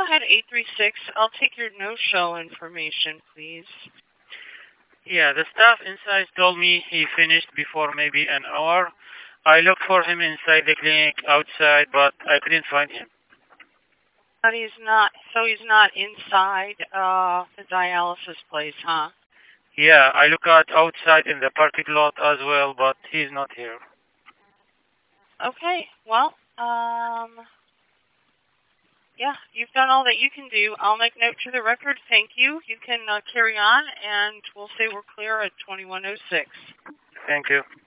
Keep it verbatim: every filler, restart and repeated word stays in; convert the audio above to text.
ahead, eight three six. I'll take your no-show information, please. Yeah, the staff inside told me he finished before maybe an hour. I looked for him inside the clinic outside, but I couldn't find him. But he's not, so he's not inside uh, the dialysis place, huh? Yeah, I look out outside in the parking lot as well, but he's not here. Okay, well, um, yeah, you've done all that you can do. I'll make note to the record. Thank you. You can uh, carry on, and we'll say we're clear at twenty-one oh six. Thank you.